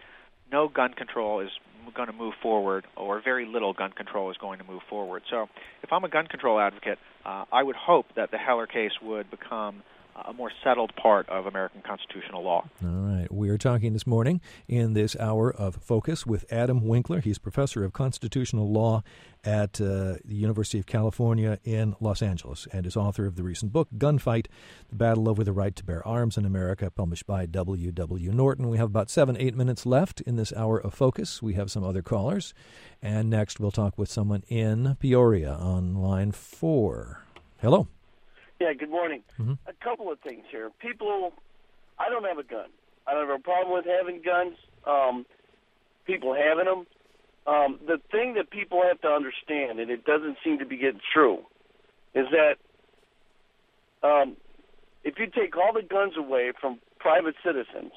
no gun control is going to move forward, or very little gun control is going to move forward. So if I'm a gun control advocate, uh, I would hope that the Heller case would become a more settled part of American constitutional law. All right. We are talking this morning in this hour of Focus with Adam Winkler. He's professor of constitutional law at uh, the University of California in Los Angeles and is author of the recent book, Gunfight, The Battle Over the Right to Bear Arms in America, published by W W. Norton. We have about seven, eight minutes left in this hour of Focus. We have some other callers. And next we'll talk with someone in Peoria on line four. Hello. Yeah, good morning. Mm-hmm. A couple of things here. People, I don't have a gun. I don't have a problem with having guns, um, people having them. Um, the thing that people have to understand, and it doesn't seem to be getting true, is that um, if you take all the guns away from private citizens,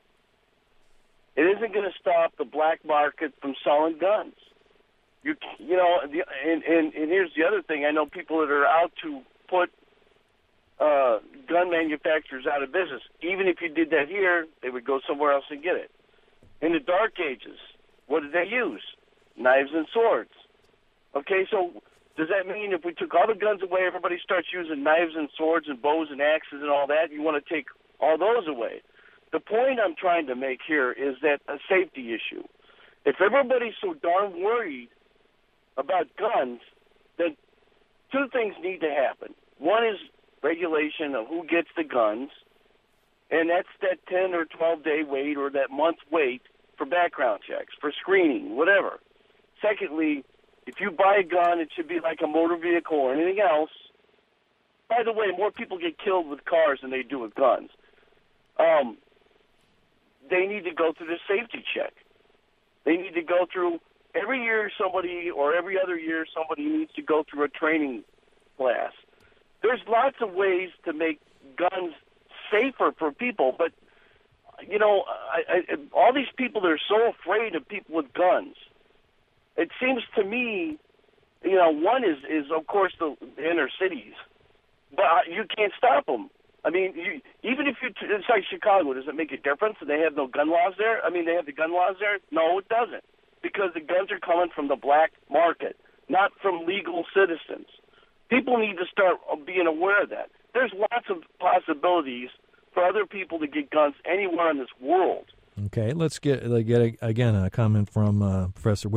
it isn't going to stop the black market from selling guns. You, you know, the, and, and, and here's the other thing. I know people that are out to put Uh, gun manufacturers out of business. Even if you did that here, they would go somewhere else and get it. In the Dark Ages, what did they use? Knives and swords. Okay, so does that mean if we took all the guns away, everybody starts using knives and swords and bows and axes and all that? You want to take all those away. The point I'm trying to make here is that a safety issue. If everybody's so darn worried about guns, then two things need to happen. One is regulation of who gets the guns, and that's that ten or twelve day wait or that month wait for background checks, for screening, whatever. Secondly, if you buy a gun, it should be like a motor vehicle or anything else. By the way, more people get killed with cars than they do with guns. Um, they need to go through the safety check. They need to go through, every year somebody, or every other year somebody needs to go through a training class. There's lots of ways to make guns safer for people, but, you know, I, I, all these people that are so afraid of people with guns, it seems to me, you know, one is, is of course, the, the inner cities, but you can't stop them. I mean, you, even if you, it's like Chicago, does it make a difference that they have no gun laws there? I mean, they have the gun laws there? No, it doesn't, because the guns are coming from the black market, not from legal citizens. People need to start being aware of that. There's lots of possibilities for other people to get guns anywhere in this world. Okay, let's get, get again, a comment from uh, Professor Winkler.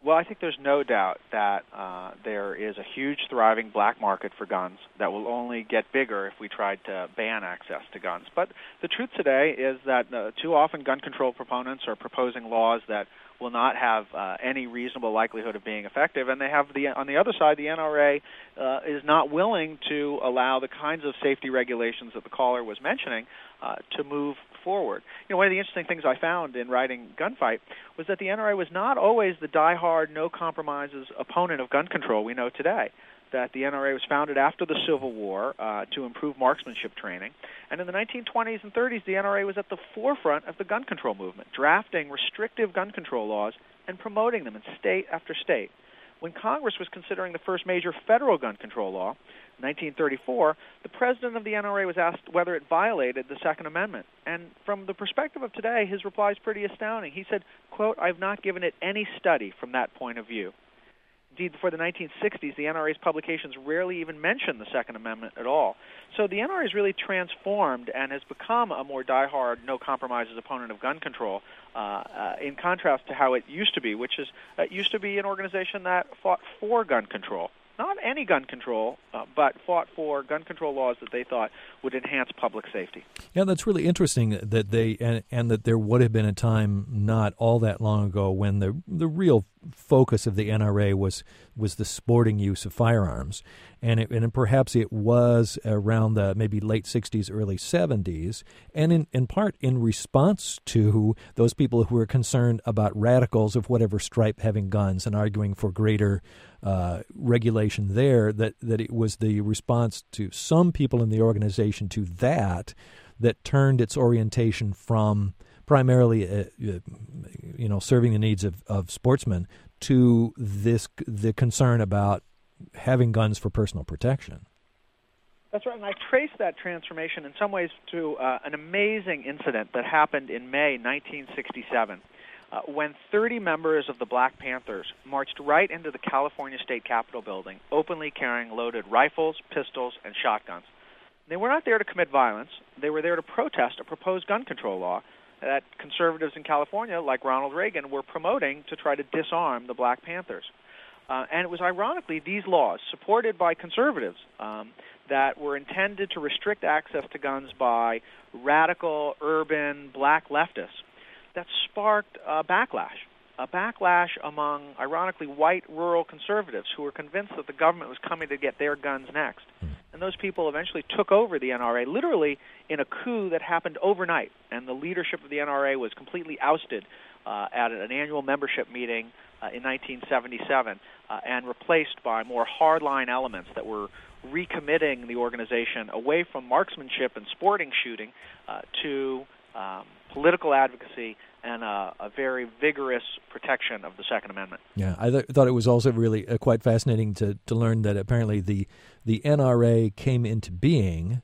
Well, I think there's no doubt that uh, there is a huge, thriving black market for guns that will only get bigger if we tried to ban access to guns. But the truth today is that uh, too often gun control proponents are proposing laws that will not have uh, any reasonable likelihood of being effective, and they have the on the other side, the N R A uh, is not willing to allow the kinds of safety regulations that the caller was mentioning uh, to move forward. You know, one of the interesting things I found in writing Gunfight was that the N R A was not always the die-hard, no-compromises opponent of gun control we know today. That the N R A was founded after the Civil War uh, to improve marksmanship training. And in the nineteen twenties and thirties, the N R A was at the forefront of the gun control movement, drafting restrictive gun control laws and promoting them in state after state. When Congress was considering the first major federal gun control law, in nineteen thirty-four, the president of the N R A was asked whether it violated the Second Amendment. And from the perspective of today, his reply is pretty astounding. He said, quote, "I've not given it any study from that point of view." Indeed, before the nineteen sixties, the N R A's publications rarely even mentioned the Second Amendment at all. So the N R A has really transformed and has become a more diehard, no-compromises opponent of gun control, uh, uh, in contrast to how it used to be, which is uh, it used to be an organization that fought for gun control. Not any gun control, uh, but fought for gun control laws that they thought would enhance public safety. Yeah, that's really interesting that they and, and that there would have been a time not all that long ago when the the real focus of the N R A was was the sporting use of firearms, and it, and perhaps it was around the maybe late sixties, early seventies, and in, in part in response to those people who were concerned about radicals of whatever stripe having guns and arguing for greater uh, regulation there, that, that it was the response to some people in the organization to that that turned its orientation from primarily, uh, you know, serving the needs of, of sportsmen to this the concern about having guns for personal protection. That's right, and I trace that transformation in some ways to uh, an amazing incident that happened in May nineteen sixty-seven, uh, when thirty members of the Black Panthers marched right into the California State Capitol building, openly carrying loaded rifles, pistols, and shotguns. They were not there to commit violence. They were there to protest a proposed gun control law that conservatives in California, like Ronald Reagan, were promoting to try to disarm the Black Panthers. Uh, and it was ironically these laws, supported by conservatives, um, that were intended to restrict access to guns by radical, urban, black leftists, that sparked a backlash. A backlash among, ironically, white rural conservatives who were convinced that the government was coming to get their guns next. And those people eventually took over the N R A, literally in a coup that happened overnight. And the leadership of the N R A was completely ousted uh, at an annual membership meeting uh, in nineteen seventy-seven uh, and replaced by more hardline elements that were recommitting the organization away from marksmanship and sporting shooting uh, to um, political advocacy and a, a very vigorous protection of the Second Amendment. Yeah, I th- thought it was also really uh, quite fascinating to, to learn that apparently the the N R A came into being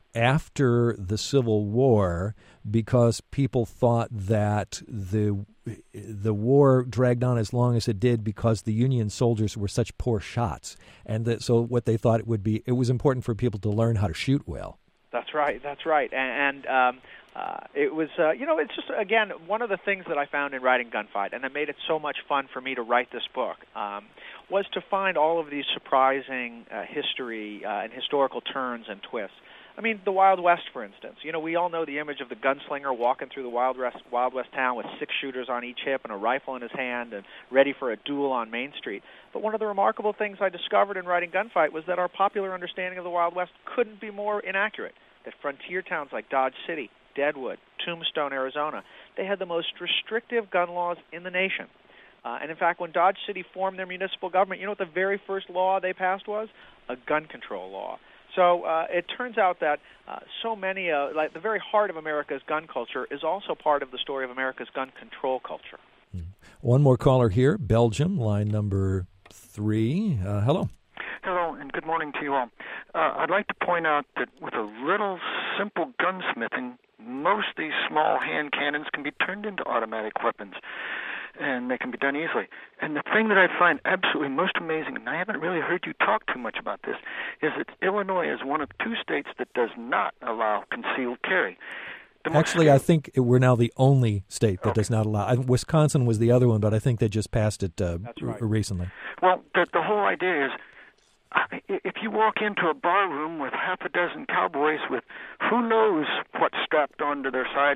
after the Civil War because people thought that the the war dragged on as long as it did because the Union soldiers were such poor shots, and that, so what they thought it would be, it was important for people to learn how to shoot well. That's right. That's right. And, and um, uh, it was, uh, you know, it's just, again, one of the things that I found in writing Gunfight, and that made it so much fun for me to write this book, um, was to find all of these surprising uh, history uh, and historical turns and twists. I mean, the Wild West, for instance. You know, we all know the image of the gunslinger walking through the Wild West, Wild West town with six shooters on each hip and a rifle in his hand and ready for a duel on Main Street. But one of the remarkable things I discovered in writing Gunfight was that our popular understanding of the Wild West couldn't be more inaccurate. That frontier towns like Dodge City, Deadwood, Tombstone, Arizona, they had the most restrictive gun laws in the nation. Uh, and in fact, when Dodge City formed their municipal government, you know what the very first law they passed was? A gun control law. So uh, it turns out that uh, so many, uh, like the very heart of America's gun culture is also part of the story of America's gun control culture. One more caller here, Belgium, line number three. Uh, hello. Hello, and good morning to you all. Uh, I'd like to point out that with a little simple gunsmithing, most of these small hand cannons can be turned into automatic weapons, and they can be done easily. And the thing that I find absolutely most amazing, and I haven't really heard you talk too much about this, is that Illinois is one of two states that does not allow concealed carry. Actually, I think we're now the only state that okay. does not allow. I, Wisconsin was the other one, but I think they just passed it uh, That's right. r- recently. Well, the, the whole idea is, if you walk into a bar room with half a dozen cowboys with who knows what's strapped onto their side,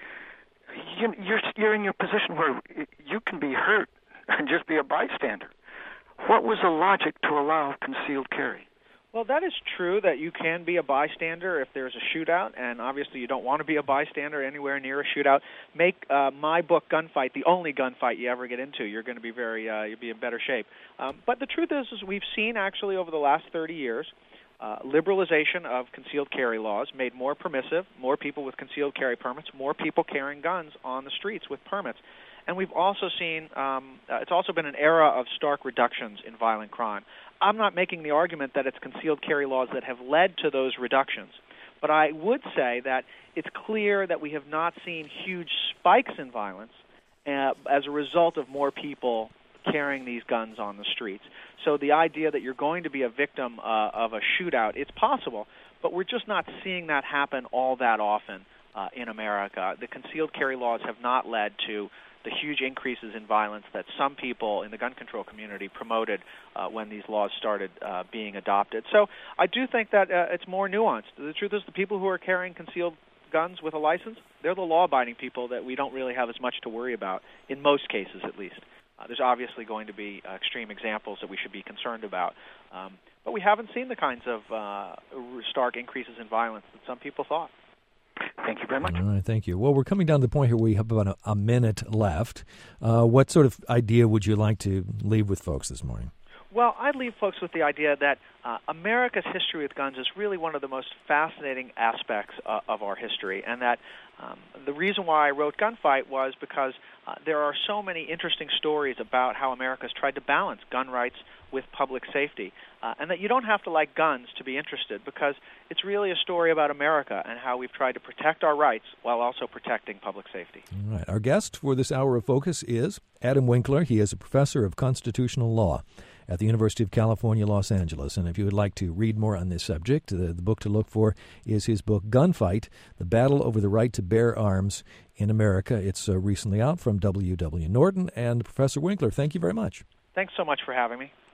you, you're you're in your position where you can be hurt and just be a bystander. What was the logic to allow concealed carry? Well, that is true that you can be a bystander if there's a shootout, and obviously you don't want to be a bystander anywhere near a shootout. Make uh, my book, Gunfight, the only gunfight you ever get into. You're going to be very, uh, you'll be in better shape. Um, but the truth is, is we've seen actually over the last thirty years, uh, liberalization of concealed carry laws made more permissive, more people with concealed carry permits, more people carrying guns on the streets with permits. And we've also seen, um, uh, it's also been an era of stark reductions in violent crime. I'm not making the argument that it's concealed carry laws that have led to those reductions, but I would say that it's clear that we have not seen huge spikes in violence uh, as a result of more people carrying these guns on the streets. So the idea that you're going to be a victim uh, of a shootout, it's possible, but we're just not seeing that happen all that often uh, in America. The concealed carry laws have not led to the huge increases in violence that some people in the gun control community promoted uh, when these laws started uh, being adopted. So I do think that uh, it's more nuanced. The truth is the people who are carrying concealed guns with a license, they're the law-abiding people that we don't really have as much to worry about, in most cases at least. Uh, there's obviously going to be uh, extreme examples that we should be concerned about, um, but we haven't seen the kinds of uh, stark increases in violence that some people thought. Thank you very much. All right, thank you. Well, we're coming down to the point here where we have about a, a minute left. Uh, what sort of idea would you like to leave with folks this morning? Well, I'd leave folks with the idea that uh, America's history with guns is really one of the most fascinating aspects uh, of our history, and that um, the reason why I wrote Gunfight was because uh, there are so many interesting stories about how America's tried to balance gun rights with public safety, uh, and that you don't have to like guns to be interested, because it's really a story about America and how we've tried to protect our rights while also protecting public safety. All right. Our guest for this hour of focus is Adam Winkler. He is a professor of constitutional law at the University of California, Los Angeles. And if you would like to read more on this subject, the, the book to look for is his book, Gunfight, The Battle Over the Right to Bear Arms in America. It's uh, recently out from W W Norton. And Professor Winkler, thank you very much. Thanks so much for having me.